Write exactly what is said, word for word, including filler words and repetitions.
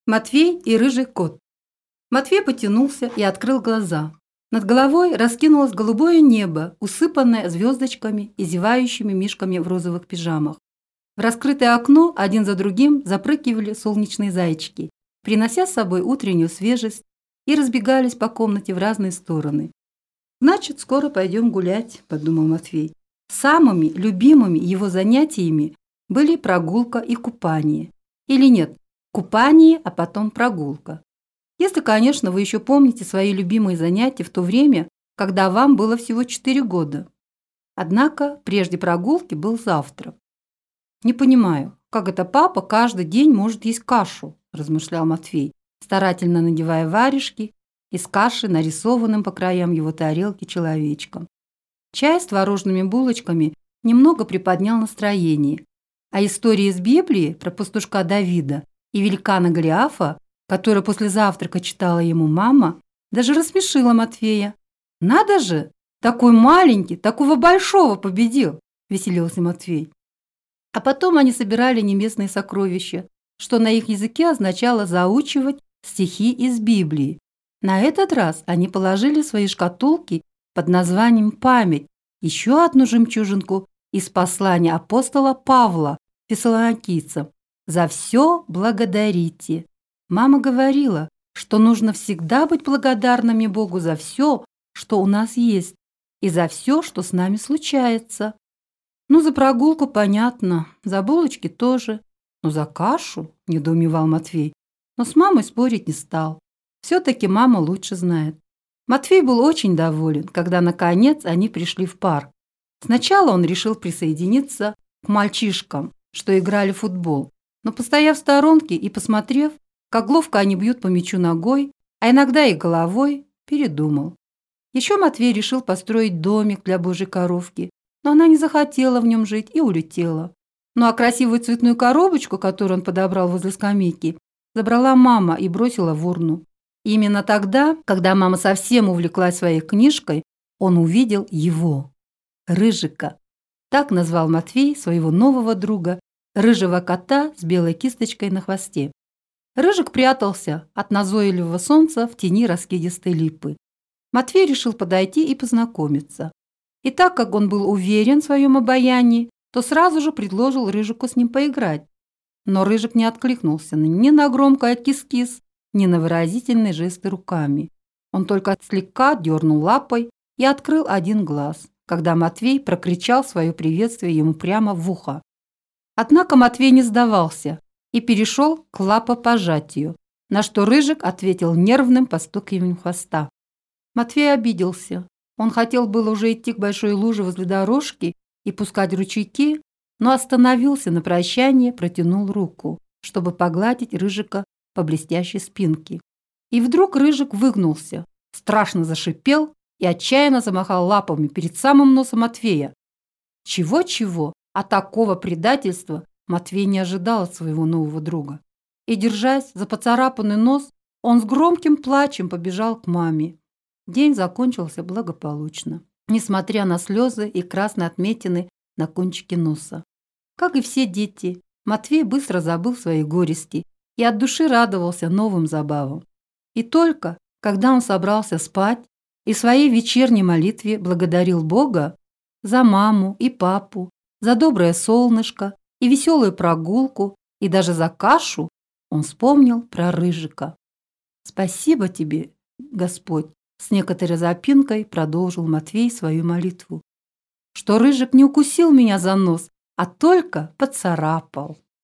Матвей и рыжий кот. Матвей потянулся и открыл глаза. Над головой раскинулось голубое небо, усыпанное звездочками и зевающими мишками в розовых пижамах. В раскрытое окно один за другим запрыгивали солнечные зайчики, принося с собой утреннюю свежесть, и разбегались по комнате в разные стороны. «Значит, скоро пойдем гулять», – подумал Матвей. Самыми любимыми его занятиями были прогулка и купание. Или нет, купание, а потом прогулка. Если, конечно, вы еще помните свои любимые занятия в то время, когда вам было всего четыре года. Однако прежде прогулки был завтрак. «Не понимаю, как это папа каждый день может есть кашу», – размышлял Матвей, старательно надевая варежки из каши, нарисованным по краям его тарелки человечком. Чай с творожными булочками немного приподнял настроение, а история из Библии про пастушка Давида и великана Голиафа, которую после завтрака читала ему мама, даже рассмешила Матвея. «Надо же, такой маленький, такого большого победил!» – веселился Матвей. А потом они собирали небесные сокровища, что на их языке означало заучивать стихи из Библии. На этот раз они положили в свои шкатулки под названием «Память» еще одну жемчужинку из послания апостола Павла фессалоникийцам: «За все благодарите». Мама говорила, что нужно всегда быть благодарными Богу за все, что у нас есть, и за все, что с нами случается. Ну, за прогулку понятно, за булочки тоже, но за кашу, недоумевал Матвей. Но с мамой спорить не стал. Все-таки мама лучше знает. Матвей был очень доволен, когда, наконец, они пришли в парк. Сначала он решил присоединиться к мальчишкам, что играли в футбол, но, постояв в сторонке и посмотрев, как ловко они бьют по мячу ногой, а иногда и головой, передумал. Еще Матвей решил построить домик для божьей коровки, но она не захотела в нем жить и улетела. Ну а красивую цветную коробочку, которую он подобрал возле скамейки, забрала мама и бросила в урну. И именно тогда, когда мама совсем увлеклась своей книжкой, он увидел его, Рыжика. Так назвал Матвей своего нового друга, рыжего кота с белой кисточкой на хвосте. Рыжик прятался от назойливого солнца в тени раскидистой липы. Матвей решил подойти и познакомиться. И так как он был уверен в своем обаянии, то сразу же предложил Рыжику с ним поиграть. Но Рыжик не откликнулся ни на громкое кис-кис, ни на выразительные жесты руками. Он только слегка дернул лапой и открыл один глаз, когда Матвей прокричал свое приветствие ему прямо в ухо. Однако Матвей не сдавался и перешел к лапопожатию, на что Рыжик ответил нервным постукиванием хвоста. Матвей обиделся. Он хотел было уже идти к большой луже возле дорожки и пускать ручейки, но остановился на прощание, протянул руку, чтобы погладить Рыжика по блестящей спинке. И вдруг Рыжик выгнулся, страшно зашипел и отчаянно замахал лапами перед самым носом Матвея. Чего-чего, а такого предательства Матвей не ожидал от своего нового друга. И, держась за поцарапанный нос, он с громким плачем побежал к маме. День закончился благополучно, несмотря на слезы и красные отметины на кончике носа. Как и все дети, Матвей быстро забыл свои горести и от души радовался новым забавам. И только, когда он собрался спать и в своей вечерней молитве благодарил Бога за маму и папу, за доброе солнышко и веселую прогулку, и даже за кашу, он вспомнил про Рыжика. «Спасибо тебе, Господь», — с некоторой запинкой продолжил Матвей свою молитву, «что Рыжик не укусил меня за нос, а только поцарапал».